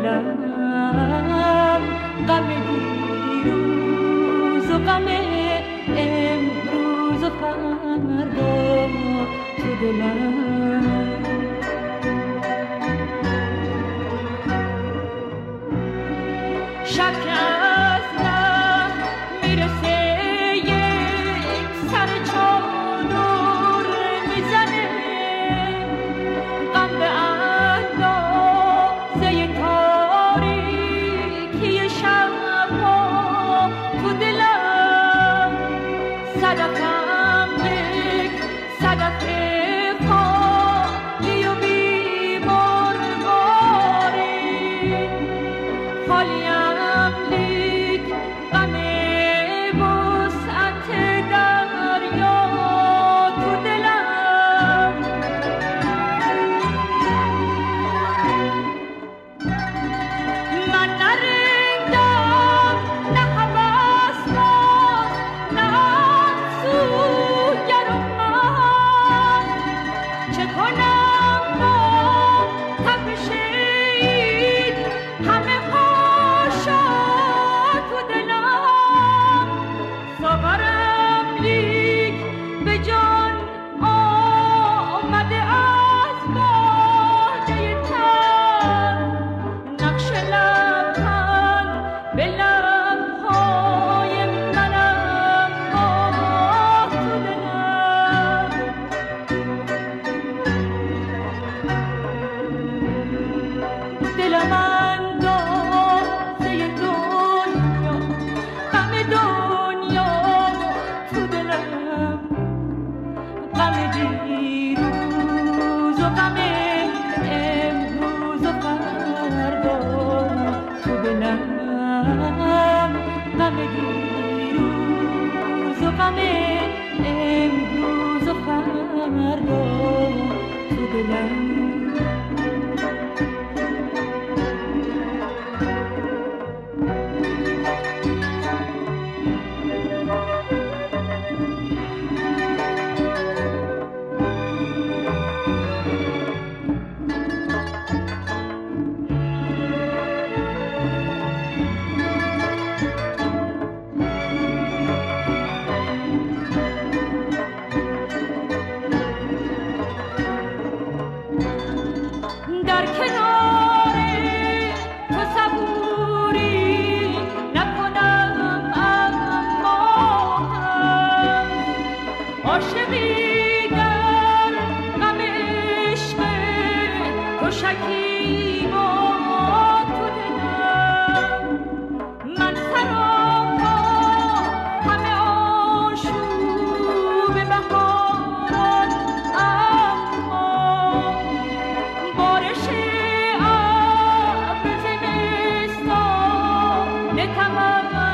دلم غم دیروز و غم امروز و فردا تو دلم. شب که از ره میرسه یک سر چادر میزنه، غم به اندازه تاریکی شبها تو دلم. صدفم یک صدف خالی و بی‌مرواری، خالیم لیک غم وسعت دریا تو دلم. من نرندم نه هوسباز نه افسونگر و من، چه کنم با تپش این همه هاشا تو دلم. ساغرم لیک به جان آمده از باجه تن، نقش لبخند به لبهای منم آه تو دلم. دلم اندازه دنیا، غم دنیا تو دلم. غم دیروز و غم امروز و فردا تو دلم. غم دیروز و غم امروز و فردا تو دلم. در کنار تو صبوری نکنم، اما هم عاشقی در غم عشق تو شکیبا تو دلم. من سراپا همه آشوب بهاران، اما بارش ابر زمستان تمام